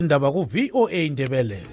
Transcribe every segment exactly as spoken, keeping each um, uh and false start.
indaba ku V O A Ndebele.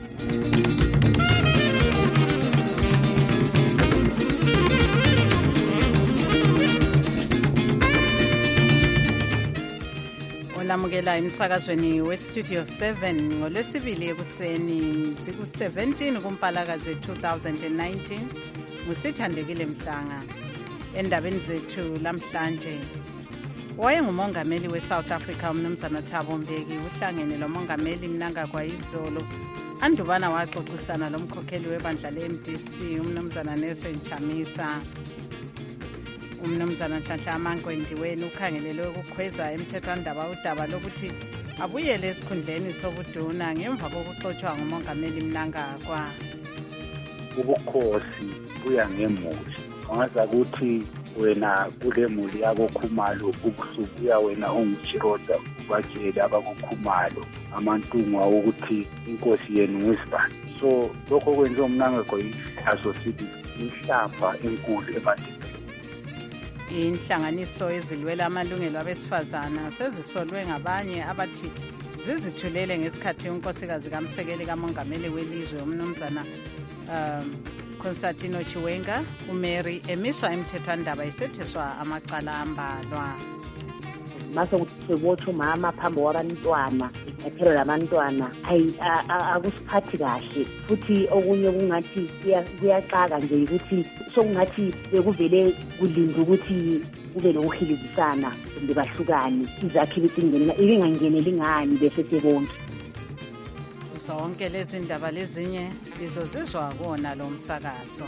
Olamukela emsakazweni westudio seven ngolwesibili ekuseni ziku seventeen kuMpalakazi two thousand nineteen. Ngusithandekile Mhlanga. Endabeni zethu lamhlanje, wayengumongameli we-South Africa umnumzana Thabo Mbeki uhlangene lomongameli Mnangagwa izolo. Andubana waxoxisana lomkhokheli webandla le-M D C umnumzana Nelson Chamisa. Umnumzana Nhlanhla Amangwendiweni ukhangelelwe ukukhweza emthethwandaba udaba lokuthi abuyele esikhundleni sobuduna ngemva kokuxotshwa ngumongameli Mnangagwa. Ubukhosi buya ngemuli, angaza ukuthi wena kule muli yako Khumalo ukusubuya wena onguChiroda ubatshele abakuKhumalo amantungwa ukuthi inkosi yenu ngisibani. So lokho kwenze uMnangagwa ihlazo sithi inhlamba enkulu emadini. Inhlanganiso ezilwela amalungelo abesifazana sezisolwe ngabanye abathi zizithulele ngesikhathi unkosikazi kaMsekeli kamongameli welizwe umnumzana um, Constantino Chiwenga uMary emiswa emthethwandaba isetheswa amacala ambalwa. Mase kuthebotha umama phambi kwabantwana iphethelwe labantwana akusiphathi kahle futhi okunye kungathi kuyaxaka nje ukuthi sokungathi bekuvele kulinda ukuthi kube lokuhilizisana kumbe bahlukane izakhe betingenela ibingangeneli ngani bese sebonke. Zonke lezi ndaba lezinye lizozizwa kona lo msakazo.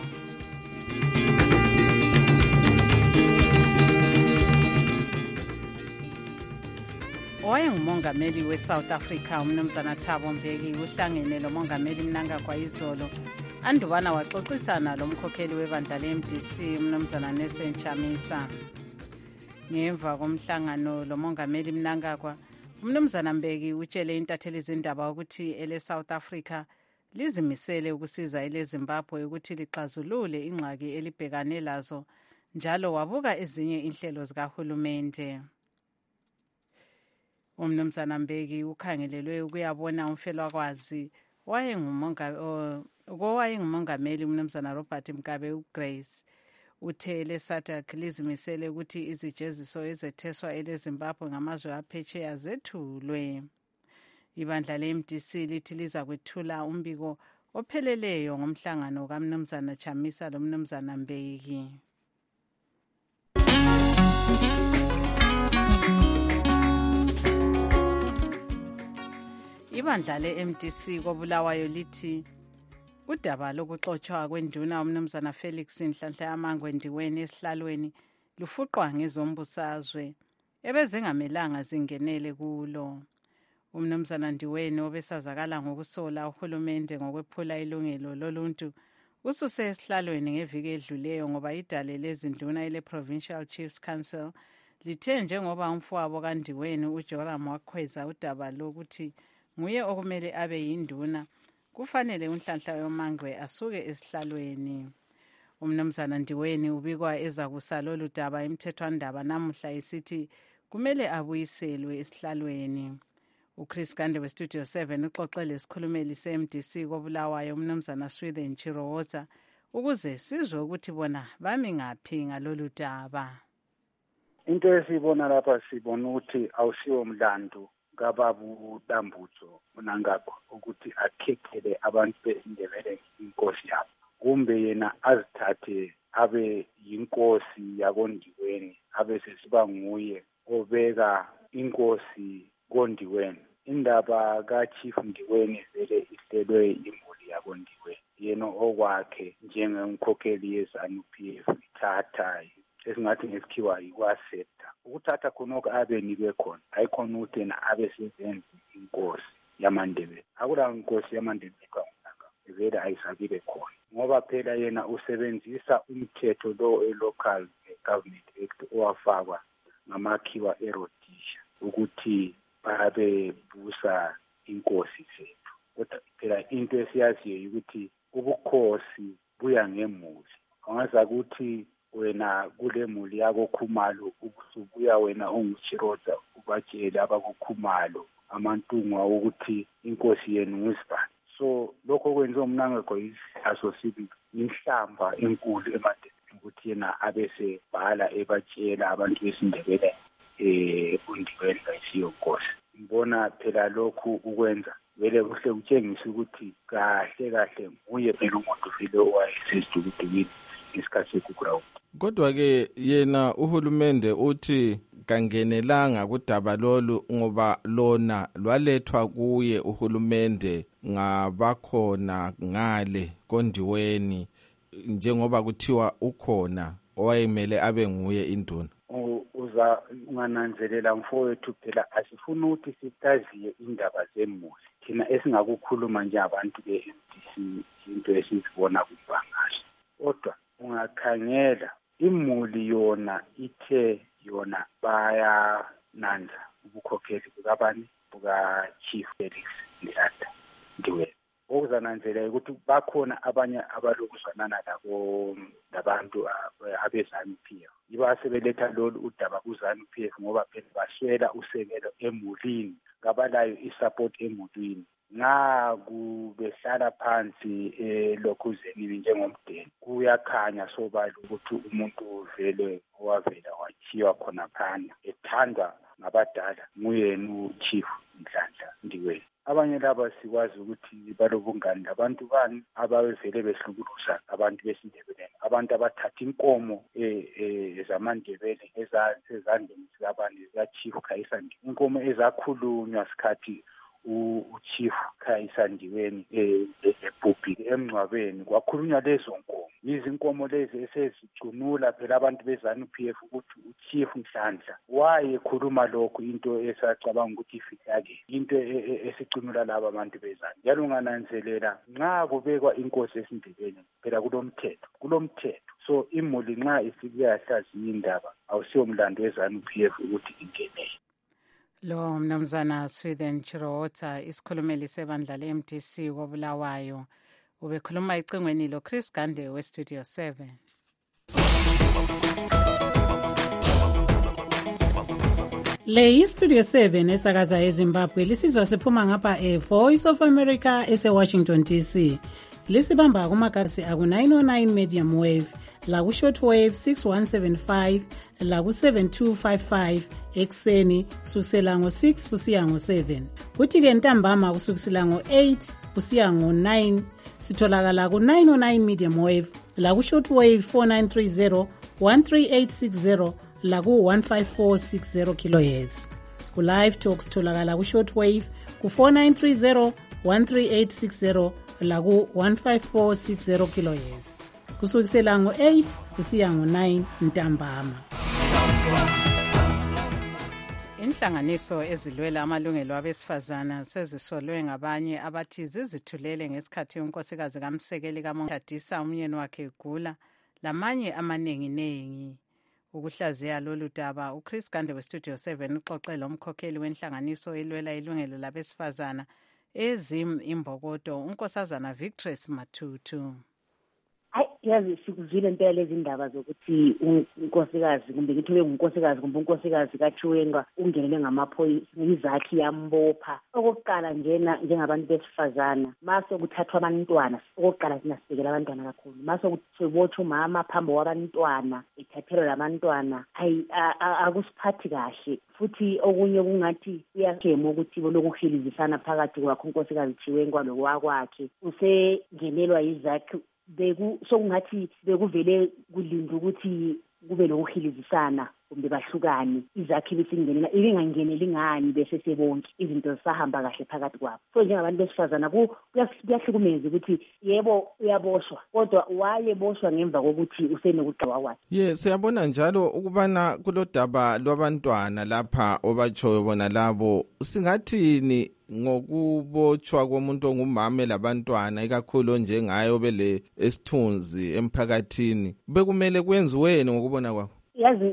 Wayengumongameli we-South Africa umnumzana Thabo Mbeki uhlangene lomongameli Mnangagwa izolo. Andubana waxoxisana lomkhokheli webandla le-M D C umnumzana Nelson Chamisa. Ngemva komhlangano lomongameli Mnangagwa, umnumzana Mbeki utshele intatheli izindaba ukuthi ele South Africa lizimisele ukusiza ele Zimbabwe ukuthi lixazulule ingxaki elibhekane lazo, njalo wabuka ezinye inhlelo zikahulumende. Umnumzana Mbeki ukhangelelwe ukuyabona umfelwakazi wayengumongameli umnumzana Robert Mugabe uGrace. Uthe ele S A D C lizimisele ukuthi izijeziso ezetheswa ele Zimbabwe ngamazwe aphetsheya zethulwe. Ibandla le-M D C lithi liza kwethula umbiko opheleleyo ngomhlangano kaMnumzana Chamisa lomnumzana Mbeki. Ibandla le-M D C koBulawayo lithi udaba lokuxotshwa kwenduna umnumzana Felix Nhlanhla Amangwendiweni esihlalweni lufuqwa ngezombusazwe ebezingamelanga zingenele kulo. Umnumzana Ndiweni obesazakala ngokusola uhulumende ngokwephula ilungelo loluntu ususe esihlalweni ngeviki edluleyo ngoba idale lezinduna ele Provincial Chiefs Council lithe njengoba umfowabo kaNdiweni uJoram wakhweza udaba lokuthi nguye okumele abe yinduna, kufanele uNhlanhla Yomangwe asuke esihlalweni. Umnumzana Ndiweni ubikwa ezakusa lolu daba emthethwandaba namuhla isithi kumele abuyiselwe esihlalweni. uChris Gande westudio seven uxoxele isikhulumeli se-M D C koBulawayo umnumzana Swithen Chirowotza ukuze sizwe ukuthi bona bami ngaphi ngalolu daba. Into esibona lapha sibona ukuthi awusiwo umlando kababu Dambudzo Mnangagwa ukuthi akhekhele abantu beIndebele inkosi yabo, kumbe yena azithathe abe yinkosi yakoNdiweni abe sesiba nguye obeka inkosi koNdiweni. Indaba kaChief Ndiweni vele ihlelwe imuli yakoNdiweni, yena okwakhe njengomkhokheli yeZANU P F ithatha esingathi ngesikhiwa yikwaseta ukuthatha khonoko abe nikwe khona, ayikhona ukuthi yena abe sezenzi inkosi yamaNdebele. Akula inkosi yamaNdebele kaMnangagwa vele ayisakile khona, ngoba phela yena usebenzisa umthetho lo e-Local Government Act owafakwa ngamakhiwa eRhodesia ukuthi babe busa inkosi zethu. Kodwa phela into esiyaziyo ukuthi ubukhosi buya ngemuli, angaza ukuthi wena kule muli yako Khumalo ukusubuya wena onguChiroda ubatshele abakuKhumalo amantungwa ukuthi inkosi yenu ngusibani. So lokho kwenziwa uMnangagwa isihaso sibi inhlamba enkulu emadeni ukuthi yena abese bhala ebatshela abantu besindebele eh undiweni kayisiyonkosi. Ngibona phela lokhu ukwenza vele kuhle kutshengisa ukuthi kahle kahle nguye phela umuntu vile owayesesijukudukile ngesikhathi sekugrawundi. Kodwa-ke yena uhulumende uthi kangenelanga kudaba lolu ngoba lona lwalethwa kuye uhulumende ngabakhona ngale kondiweni njengoba kuthiwa ukhona owayemele abe nguye induna. Uza ungananzelela mfowethu phela asifuna ukuthi sitaziye indaba zemuli. Thina esingakukhuluma nje abantu be-M D C into esizibona kubangasho. Kodwa ungakhangela imuli yona ithe yona bayananza ubukhokheli bukabani buka-Chief Felix Nhlahla Ndiwela. Okuzananzelela ukuthi bakhona abanye abalokuzwanana labo labantu abezanu P F. Yiba sebeletha lolu udaba kuzanu P F ngoba phela baswela usekelo emulini ngabalayo isupport emulini. Nga kubehlala phansi elokhuzeni njengomdeni kuyakhanya sobala ukuthi umuntu vele owavela wathiwa khona phana ethandwa ngabadala nguyena uChief Nhlahla Ndiwela. Abanye laba sikwazi ukuthi balobungani labantu bani abavele behlukuluza abantu besindebeleni, abantu abathatha inkomo eh zamandebele ezazandeni zikabani zikaChief Khayisa Ndiweni, inkomo ezakhulunywa sikhathi uChief Khayisa Ndiweni ebhubhile emncwabeni kwakhulunywa lezo nkomo. Izinkomo lezi esezicunula phela abantu bezanu P F ukuthi uChief Nhlahla wayekhuluma lokho into esacabanga ukuthi ifihlake into esicunula laba abantu bezanu. Njalo ungananzelela nxa kubekwa inkosi esindebeni phela kulomthetho kulomthetho so imuli nxa ifike yahlaziya indaba awusiyo mlando wezanu P F ukuthi ingenele. Lo mnumzana Swithen Chirota isikhulumeli sebandla le-M D C koBulawayo ubekhuluma icingweni lo Chris Gande we-Studio seven. Le yi-Studio seven esakaza eZimbabwe lisizwa siphuma ngapha e-Voice of America ese-Washington D C. Lisibamba kumagasi aku-nine oh nine medium wave laku-shortwave six one seven five laku-seven two five five ekuseni kusukisela ngo-six kusiya ngo-seven. Kuthi-ke ntambama kusukisela ngo-eight kusiya ngo-nine sitholakala ku-nine oh nine medium wave laku-shortwave four nine three zero one three eight six zero laku-one five four six zero kilohertz. Ku-live talk sitholakala ku-shortwave ku-four nine three zero one three eight six zero laku-one five four six zero kilohertz kusukisela ngo-eight kusiya ngo-nine ntambama. Inhlanganiso ezilwela amalungelo abesifazana sezisolwe ngabanye abathi zizithulele ngesikhathi unkosikazi kaMsekeli kaMongadi umyeni wakhe egula lamanye amaningi-nengi. Ukuhlaziya lolu daba uChris Gande we-Studio seven uxoxe lomkhokheli wenhlanganiso elwela ilungelo labesifazana eZim Imbokodo unkosazana Victress Matutu. Hayi yazi sikuzile impela lezi ndaba zokuthi unkosikazi kumbe ngithiwe ngunkosikazi kumbe unkosikazi kaChiwenga ungenele ngamaphoyisa izakhi yambopha. Okokuqala njena njengabantu besifazana mase kuthathwa abantwana okokuqala sina sibekela abantwana kakhulu mase kuthibotsha umama phambi kwabantwana ethathelwa labantwana hayi akusiphathi kahle futhi okunye kungathi kuyashema ukuthi lokuhilizisana phakathi kwakho unkosikazi Chiwenga lokwakwakhe usengenelwa izakhi beku sokungathi bekuvele kulinda ukuthi kube lokuhilizisana kumbe bahlukane izakhi besingenela ibingangeneli ngani bese sebonke izinto zisahamba kahle phakathi kwabo. So njengabantu besifazana kuyahlukumeza ukuthi yebo uyaboshwa kodwa wayeboshwa ngemva kokuthi usenokugqiwa kwakhe. Ye siyabona njalo ukubana kulodaba lwabantwana lapha obatshoyo bona labo singathini ngokubotshwa komuntu ongumama labantwana ikakhulu njengayo bele esithunzi emphakathini bekumele kwenziweni ngokubona kwakho? Yazi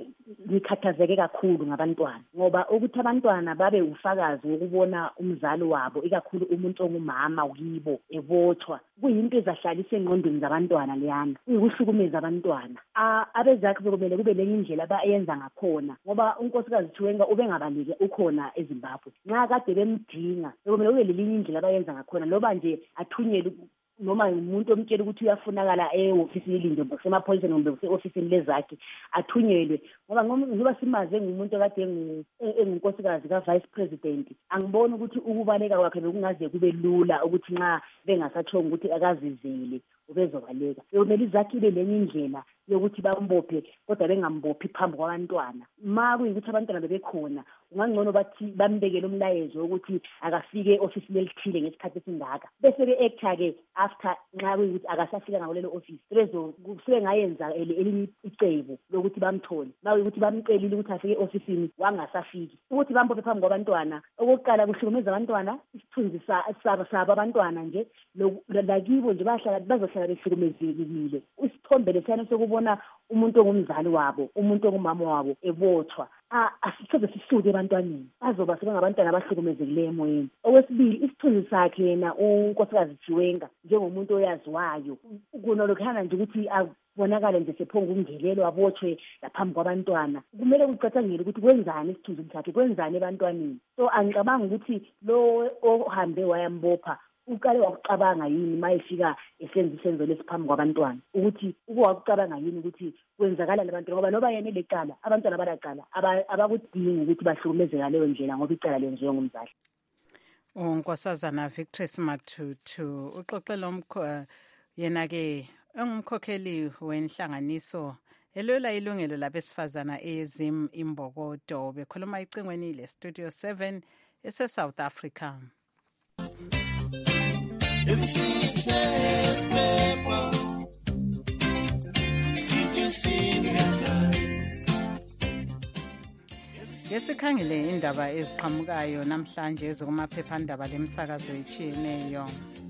ngikhathazeke kakhulu ngabantwana ngoba ukuthi abantwana babe ufakazi wokubona umzali wabo ikakhulu umuntu ongumama wibo ebotshwa kuyinto ezahlalisa engqondweni zabantwana leyana uyikuhlukumeza abantwana abezakhe bekumele kube lenye indlela abayenza ngakhona ngoba unkosikazi Chiwenga ubengabalike ukhona eZimbabwe nxa kade bemdinga bekumele kube lelinye indlela abayenza ngakhona loba nje athunyelwe noma umuntu omtshela ukuthi uyafunakala e-ofisini elinde semaphoyiseni kumbe kuse-ofisini lezakhe athunyelwe ngoba ngoba simaze ngumuntu kade engunkosikazi ka-vice president angiboni ukuthi ukubaleka kwakhe bekungaze kube lula ukuthi nxa bengasatshonga ukuthi akazizele ubezobaleka bekumele izakhe ibe lenye indlela yokuthi bambophe kodwa bengambophi phambi kwabantwana ma kuyikuthi abantwana bebekhona ungangcono bathi bambekele umlayezo ukuthi akafike e-ofisini elithile ngesikhathi esingaka bese be-acta-ke after nxa kuyikuthi akasafika ngakulelo ofisi sebe ngayenza elinye icebo lokuthi bamthole ma kuyikuthi bamcelile ukuthi afike e-ofisini wangasafiki ukuthi bambophe phambi kwabantwana okokuqala kuhlukumeza abantwana isithunzi sabo abantwana nje lakibo nje bazohlala behlukumezekile isithombe lesiyana sokubona umuntu ongumzali wabo umuntu ongumama wabo ebotshwa asisoze sisuke ebantwaneni bazoba sebengabantwana abahlukumezekileyo emoyeni okwesibili isithunzi sakhe yena unkosikazi Chiwenga njengomuntu oyaziwayo kunolokhana nje ukuthi bonakala nje sephonga umngelelo abotshwe laphambi kwabantwana kumele kucatshangele ukuthi kwenzani isithunzi sakhe kwenzani ebantwaneni so angicabanga ukuthi lo ohambe wayambopha uqale wakucabanga yini mayefika esenza isenzo lesiphambi kwabantwana ukuthi uke wakucabanga yini ukuthi kwenzakala labantu ngoba noba yena lecala abantwana balaqala abakudingi ukuthi bahlukumezeka leyo ndlela ngoba icala lenziwe ngumzali. uNkosazana Victress Matutu uxoxela umkho yena-ke engumkhokheli wenhlanganiso elwela ilungelo labesifazana eZim Imbokodo bekhuluma icingweni le-Studio seven ese-South Africa. Ngesikhangele indaba eziqhamukayo namhlanje ezikumaphephandaba lemsakazo etshiyeneyo.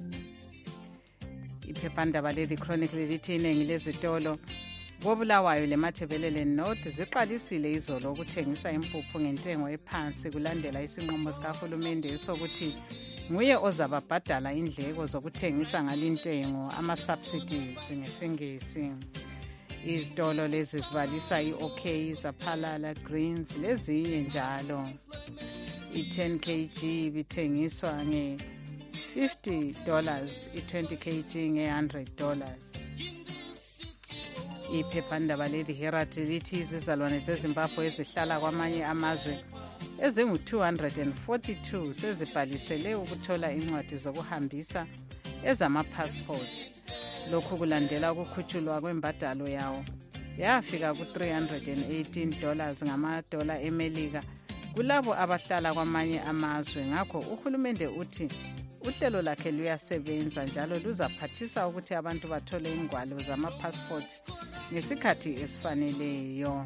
Iphephandaba le-The Chronicle lithi iningi lezitolo koBulawayo leMathebelele North ziqalisile izolo ukuthengisa impuphu ngentengo ephansi kulandela isinqumo sikahulumende sokuthi nguye ozababhadala indleko zokuthengisa ngalintengo ama-subsidies ngesingisi. Izitolo lezi zibalisa i-OK, Zaphalala, Greens lezinye njalo. I-ten kilogram bithengiswa nge-fifty dollars, i-twenty kilogram nge-one hundred dollars. Iphephandaba le-The Herald lithi izizalwane zeZimbabwe ezihlala kwamanye amazwe ezingu-two hundred forty-two sezibhalisele ukuthola incwadi zokuhambisa ezama-passports. Lokhu kulandela ukukhutshulwa kwembadalo yawo yafika ku-three hundred eighteen dollars ngamadola eMelika kulabo abahlala kwamanye amazwe. Ngakho uhulumende uthi uhlelo lakhe luyasebenza njalo luzaphathisa ukuthi abantu bathole ingwalo zama-passport ngesikhathi esifaneleyo.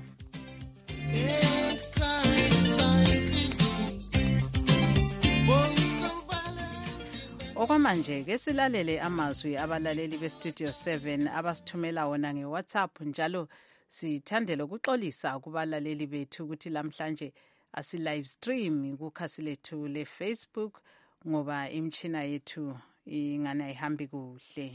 Okwamanje ke silalele amazwi abalaleli beStudio seven abasithumela wona ngeWhatsApp njalo sithandela ukuxolisa kubalaleli bethu ukuthi lamhlanje asi live stream kukhasi lethu leFacebook ngoba imchina yethu ingana ihambi kuhle.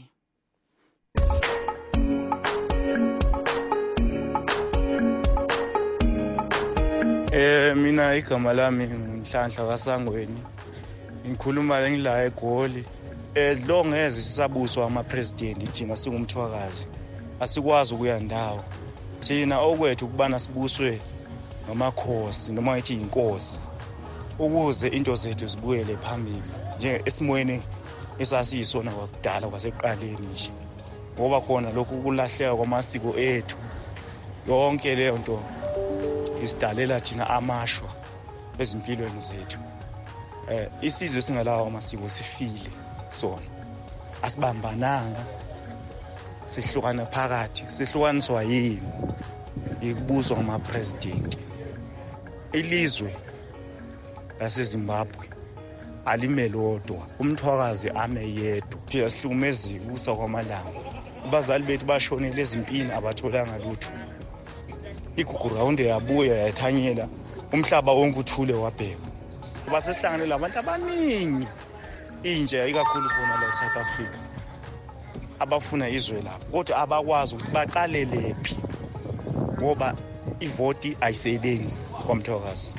Eh mina igama lami ngiNhlanhla kaSangweni ngikhuluma ngila eGoli. As long as sisabuswa ama president thina singumthwakazi asikwazi ukuya ndawo. Thina okwethu kubana sibuswe ngamakhosi noma ethi inkosi ukuze into zethu zibuyele phambili nje esimoyeni esasiyisona kwakudala kwaseqaleni nje ngoba khona lokhu kulahleka kwamasiko ethu yonke leyo nto isidalela thina amashwa ezimpilweni zethu. Eh isizwe singalawo amasiko sifile kusona asibambananga sihlukana phakathi sihlukaniswa yini ikubuswa ngama president. Ilizwe laseZimbabwe alimelodwa umthwakazi ame yedwa phela sihlukumezeka kusa kwamalanga. Abazali bethu bashonele ezimpini abatholanga lutho igugu round yabuya yathanyela umhlaba wonke uthule wabheka basesihlangane labantu abaningi intsha ikakhulu bona la South Africa abafuna izwe lapho kodwa abakwazi ukuthi baqalele phi ngoba ivoti ayisebenzi kwamthokazi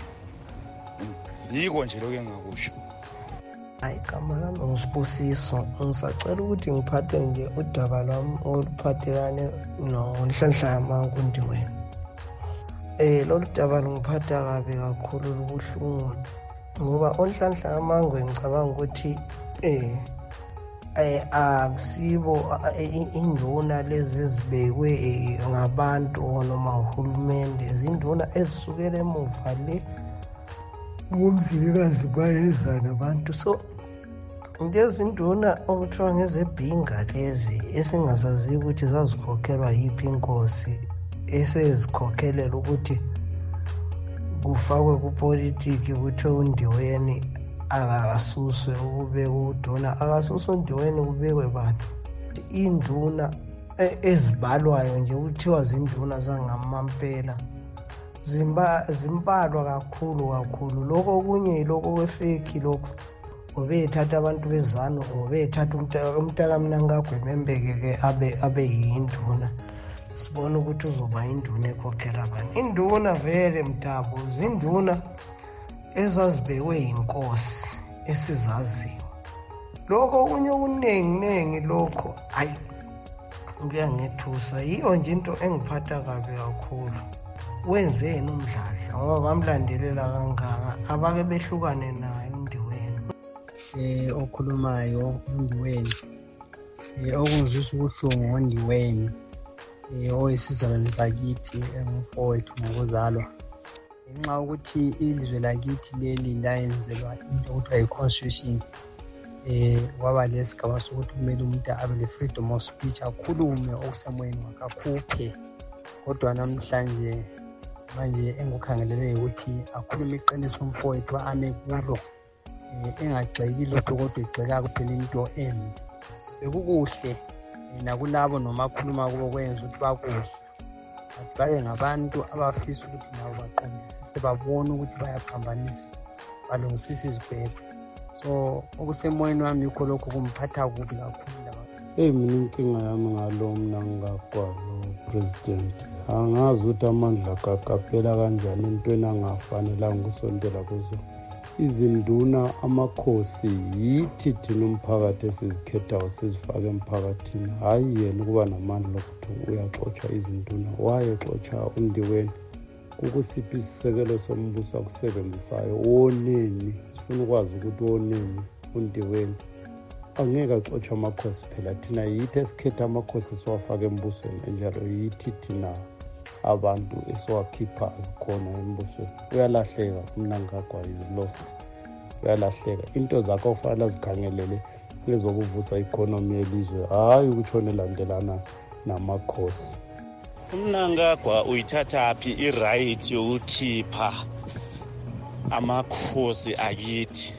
yiko nje lokho engakusho. Hayi igama lami nguSibusiso, ngisacela ukuthi ngiphathe nje udaba lwami oluphathelane noNhlanhla yaMankundiweni. Eh lolu daba lungiphatha kabi kakhulu lubuhlungu ngoba uNhlanhla yaMangwe ngicabanga ukuthi eh eh akusibo induna lezi ezibekwe ngabantu noma uhulumende, izinduna ezisukela emuva le ngumzilikazi bayezana abantu. So ngezi nduna okuthiwa ngezebhinga lezi esingazazi ukuthi zazikhokhelwa yiphi inkosi esezikhokhelela ukuthi kufakwe kupolitiki ukuthi uNdiweni akasuswe ukubeka uduna, akasuswe uNdiweni kubekwe bantu induna ezibalwayo nje kuthiwa zinduna zangamampela zimba zimbalwa kakhulu kakhulu. Lokho okunye iloko kwefeki lokho obethatha abantu bezano obethatha umntaka Mnangagwa Membeke ke abe abe yinduna, sibona ukuthi uzoba induna ekhokhela abantu. Induna vele Mdabo zinduna ezazibekwe inkosi esizaziyo. Lokho okunye okuningi nengi lokho hayi ngiyangethusa, yiyo nje into engiphatha kabi kakhulu. Wenzeni umdladla ngoba bamlandelela kangaka abake behlukane naye uNdiweni eh okhulumayo uNdiweni eh okuzwisa ubuhlungu ngoNdiweni eh oyisizalwane sakithi engumfowethu ngokuzalwa ngenxa ukuthi ilizwe lakithi leli layenzelwa into okuthiwa yi-constitution eh kwaba lesigaba sokuthi kumele umuntu abe le-freedom of speech akhulume okusemoyeni wakhe akhuphe, kodwa namhlanje manje engukhangelele ukuthi akhulume iqiniso umfowethu ame kulo engagxeki lokho kodwa igxeka kuphela into embi. Bekukuhle nakulabo noma akhuluma kubo kwenza ukuthi bakuzwe babe ngabantu abafisa ukuthi nabo baqondisise babone ukuthi bayaphambanisa balungisise izibheko. So okusemoyeni wami yikho lokho kumphatha kubi kakhulu. Hey mina inkinga yami ngalo Mnangagwa lo president angazi ukuthi amandla kakaphela kanjani entweni angafanelanga ukusondela kuzo izinduna amakhosi yithi thina umphakathi esizikhethayo sizifaka emphakathini, hayi yena ukuba namandla ukuthi uyaxotsha izinduna. Wayexotsha uNdiweni kukusiphi isisekelo sombuso akusebenzisayo woneni, sifuna ukwazi ukuthi woneni uNdiweni angeke axotsha amakhosi phela. Thina yithi esikhetha amakhosi siwafaka embusweni enjalo, yithi thina abantu esiwakhipha khona embusweni. Uyalahleka uMnangagwa is lost, uyalahleka. Into zakho kufanele azikhangelele ngezokuvusa economy yelizwe, hayi ukutshona elandelana namakhosi. uMnangagwa uyithatha phi i-right yokukhipha amakhosi akithi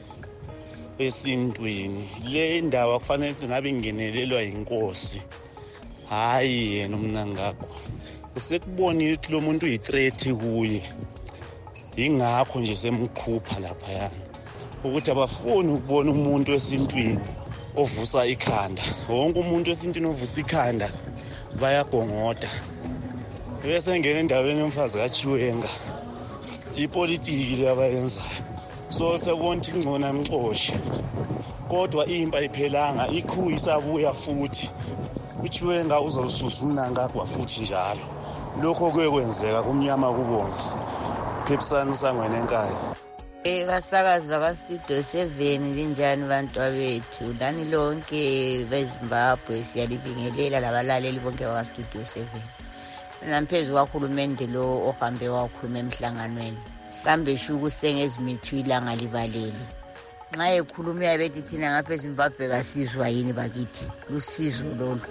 esintwini? Le ndawo kufanele ngabe ingenelelwa inkosi, hayi yena uMnangagwa. Usekubonile ukuthi lo muntu uyi-threat kuye, ingakho nje semkhupha lapha yana ukuthi abafuni ukubona umuntu esintwini ovusa ikhanda. Wonke umuntu esintwini ovusa ikhanda bayagongoda. Bese ngene endaweni yomfazi kaChiwenga ipolitiki leyabayenzayo. So sekubona ukuthi ngcona mxoshi, kodwa impa ayiphelanga, ikhu isabuya futhi. uChiwenga uzosusa uMnangagwa futhi njalo. Lokho kuyekwenzeka kumnyama kubomvu Phephisani Sangweni enkaya. Eh basakazi baka Studio seven linjani bantu abethu lani lonke beZimbabwe, siyalibingelela labalaleli bonke baka Studio seven. Namphezulu kwakhulumende lo ohambe wakhuluma emhlanganweni kambe shuku sengezimithu ilanga libalele. Nxa ekhuluma yabethi thina ngapha eZimbabwe kasizwa yini bakithi, lusizo lolu.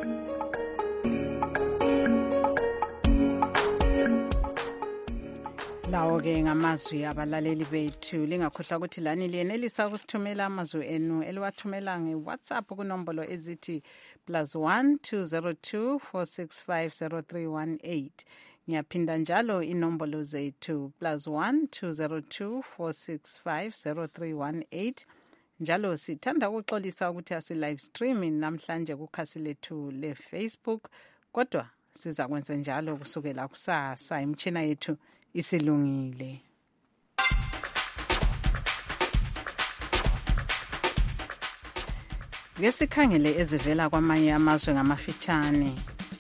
Lawo-ke ngamazwi abalaleli bethu. Lingakhohlwa ukuthi lani liyenelisa ukusithumela amazwi enu eliwathumela nge-WhatsApp kunombolo ezithi plus one two zero two four six five zero three one eight. Ngiyaphinda njalo inombolo zethu plus one two zero two four six five zero three one eight. Njalo sithanda ukuxolisa ukuthi asi live streaming namhlanje kukhasi lethu le Facebook, kodwa siza kwenza njalo kusukela kusasa imtshina yethu isilungile. Ngesikhangele ezivela kwamanye amazwe ngamafitshane.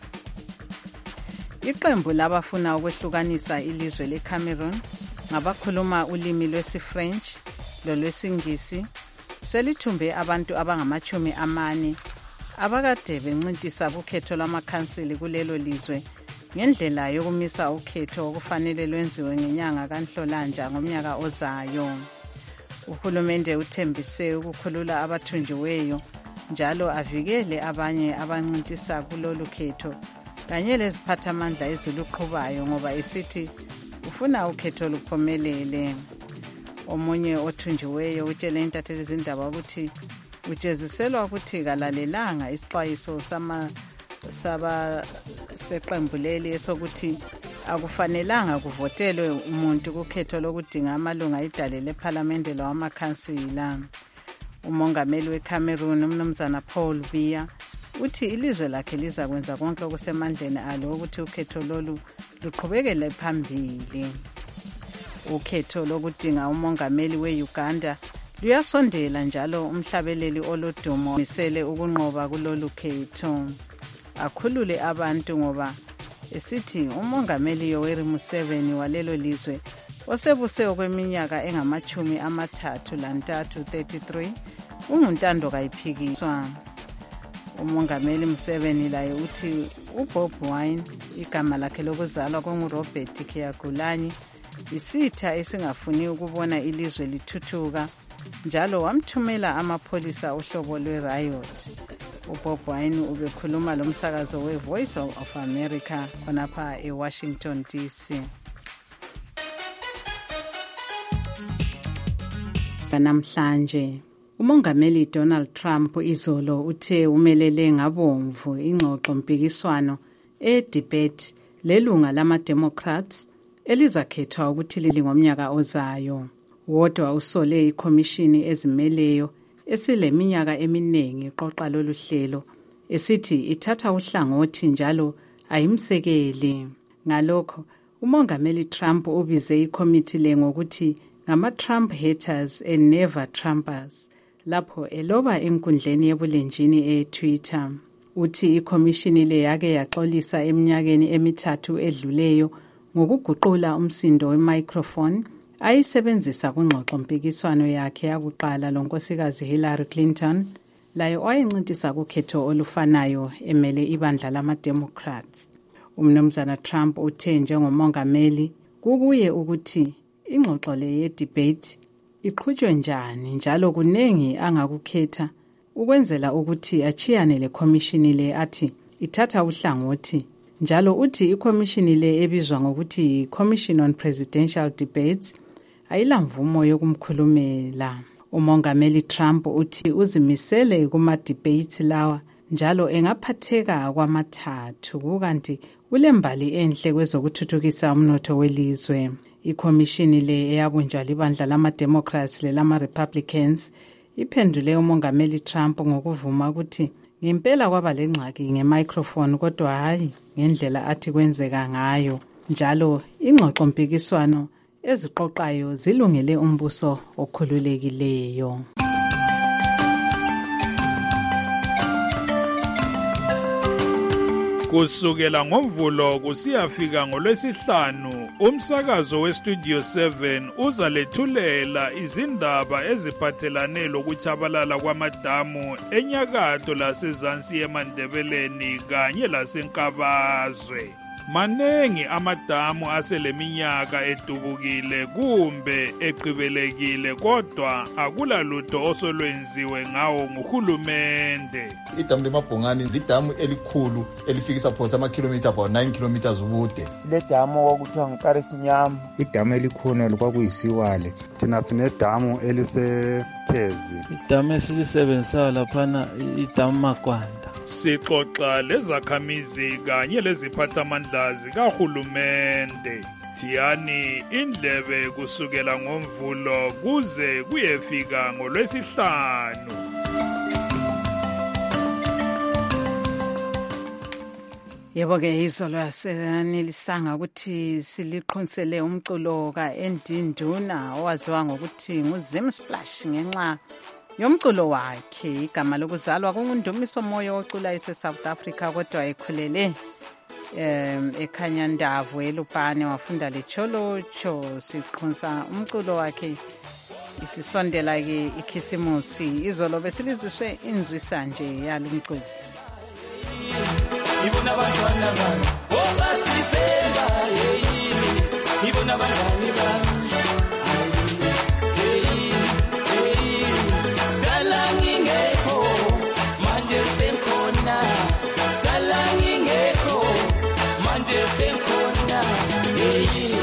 Iqembu labafuna ukwehlukanisa ilizwe leCameroon ngabakhuluma ulimi lwesiFrench lolwesingisi selithumbe abantu abangamachumi amane abakade bencintisa kukhetho lwamakhansili kulelo lizwe ngendlela yokumisa ukhetho okufanele lwenziwe ngenyanga kaNhlolanja ngomnyaka ozayo. Uhulumende uthembise ukukhulula abathunjiweyo njalo avikele abanye abancintisa kulolu khetho kanye leziphathamandla eziluqhubayo ngoba esithi ufuna ukhetho luphumelele. Omunye othunjiweyo utshele intatheli zindaba ukuthi ujeziselwa ukuthi kalalelanga isixwayiso sama saba seqembu leli esokuthi akufanelanga kuvotelwe umuntu kukhetho lokudinga amalunga idale leParliament lawamakhansila. Umongameli weCameroon umnumzana Paul Biya uthi ilizwe lakhe liza kwenza konke okusemandleni alo ukuthi ukhetho lolu luqhubekele phambili. Ukhetho lokudinga umongameli weUganda luyasondela njalo umhlabeleli olodumo misele ukunqoba kulolu khetho akhulule abantu ngoba esithi umongameli Yoweri Museveni walelo lizwe osebuse okweminyaka engamachumi amathathu lantathu thirty-three unguntando kayiphikiswa. Umongameli Museveni laye uthi uBob Wine igama lakhe lokuzalwa kunguRobert Kyagulanyi isitha esingafuni ukubona ilizwe lithuthuka njalo wamthumela amapholisa ohlobo lwe-riot. uBob Wine ubekhuluma lomsakazo we-Voice of America khonapha eWashington D C. Namhlanje umongameli Donald Trump izolo uthe umelele ngabomvu ingxoxo mpikiswano e-debate lelunga lama-Democrats elizakhethwa ukuthi lili ngomnyaka ozayo. Wodwa usole ikhomishini ezimeleyo esileminyaka eminingi iqoqa lolu hlelo esithi ithatha uhlangothi njalo ayimsekeli. Ngalokho umongameli Trump ubize ikomiti le ngokuthi ngama-Trump haters and never Trumpers lapho eloba enkundleni yebulenjini e-Twitter. Uthi ikhomishini le yake yaxolisa eminyakeni emithathu edluleyo ngokuguqula umsindo we-microphone ayisebenzisa kungxoxo mpikiswano yakhe yakuqala lonkosikazi Hillary Clinton layo wayencintisa kukhetho olufanayo emele ibandla lama-Democrats. Umnumzana Trump uthe njengomongameli kukuye ukuthi ingxoxo le ye-debate iqhutshwe njani njalo kunengi angakukhetha ukwenzela ukuthi achiyane le commission le athi ithatha uhlangothi. Njalo uthi ikomishini le ebizwa ngokuthi Commission on Presidential Debates ayilamvumo yokumkhulumela. Umongameli Trump uthi uzimisele kuma-debates lawa njalo engaphatheka kwamathathu kukanti ulembali enhle kwezokuthuthukisa umnotho welizwe. Ikomishini le eyabunjwa libandla lama-Democrats lelama-Republicans iphendule umongameli Trump ngokuvuma ukuthi ngempela kwaba lengxaki nge-microphone kodwa hayi ngendlela athi kwenzeka ngayo. Njalo ingxoxo mpikiswano eziqoqayo zilungele umbuso okhululekileyo. Kusukela ngoMvulo kusiyafika ngoLwesihlanu umsakazo weStudio seven uzalethulela izindaba eziphathelane lokuchabalala kwamadamu enyakatho lasezansi eMandebeleni kanye laseNkabazwe. Manengi amadamu aseleminyaka edubukile kumbe eqibelekile kodwa akulalutho osolwenziwe ngawo nguhulumende. Idamu leMabhongani lidamu elikhulu elifikisa phosa amakhilomitha about nine kilometers ubude. Le damu okuthiwa nguKarisinyama, idamu elikhona lokwakuyisiwale. Thina sinedamu eliseThezi. Idamu esilisebenzisayo laphana idamu Magwanda. sixoxa lezakhamizi kanye leziphathamandla zikahulumende. Thiyani indlebe kusukela ngoMvulo kuze kuyefika ngoLwesihlanu. Yebo-ke izolo yasenelisanga ukuthi siliqhunisele umculo ka-Endinduna owaziwa ngokuthi nguZim Splash ngenxa yomculo wakhe. Igama lokuzalwa kunguNdumiso Moyo ocula ese-South Africa kodwa ekhulele um eKhanyandavu eLupane, wafunda leCholocho. Siqhunsa umculo wakhe isisondela-ke ikhisimusi. Izolo besiliziswe inzwisa nje yalumculo. Ibona abantwana bami obathifela yeyini, ibona abangani bami yeyini, yeyini. Dala ngingekho manje senkhona, dala ngingekho manje senkhona yeyini.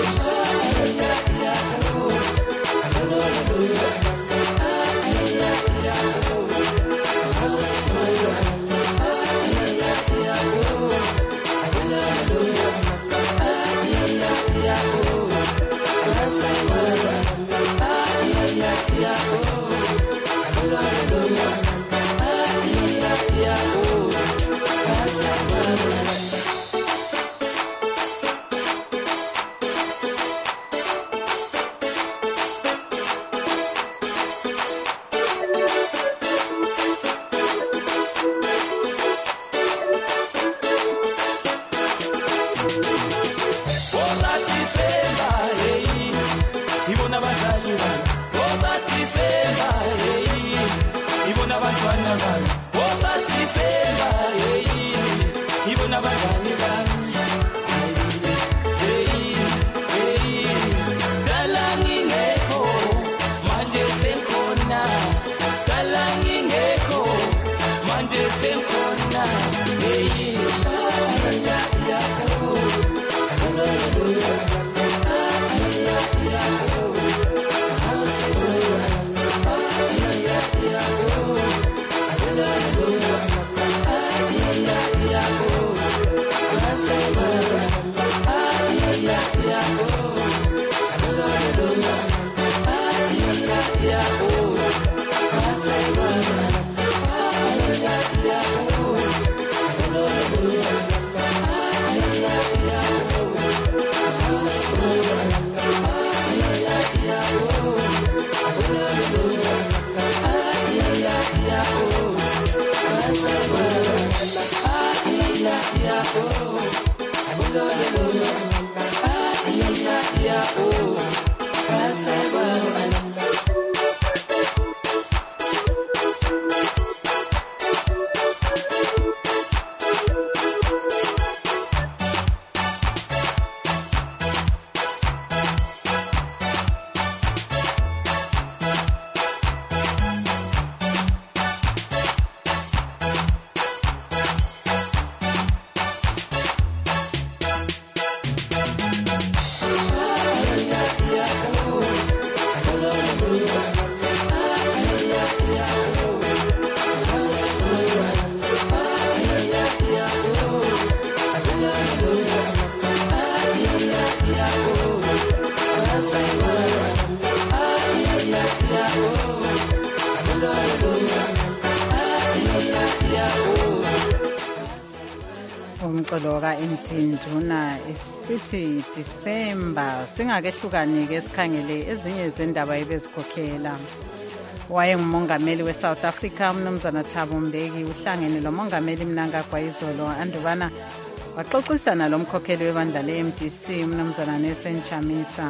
Umculo ka-Endinduna isithi December. Singakehlukani-ke sikhangele ezinye zendaba ebezikhokhela. Wayengumongameli we-South Africa uMnumzana Thabo Mbeki uhlangene lomongameli Mnangagwa izolo andubana waxoxisana lomkhokheli webandla le-M D C uMnumzana Nelson Chamisa.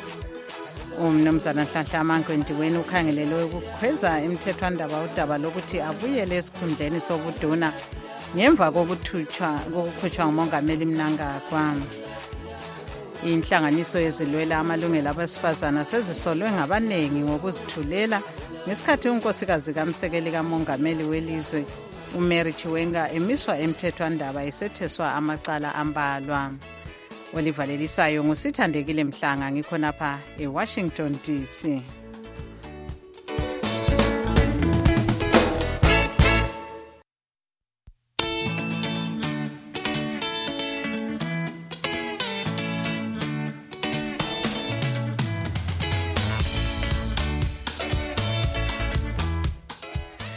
UMnumzana Nhlanhla Amangwendiweni ukhangelelwe ukukhweza imithethwandaba udaba lokuthi abuyele esikhundleni sobuduna ngemva kokuthutshwa kokukhutshwa ngumongameli Mnangagwa. Inhlanganiso yezilwela amalungelo abesifazana sezisolwe ngabanengi ngokuzithulela ngesikhathi unkosikazi kaMsekeli kamongameli welizwe uMary Chiwenga emiswa emthethwandaba esetheswa amacala ambalwa. Olivalelisayo ngusithandekile Mhlanga ngikhonapha eWashington D C.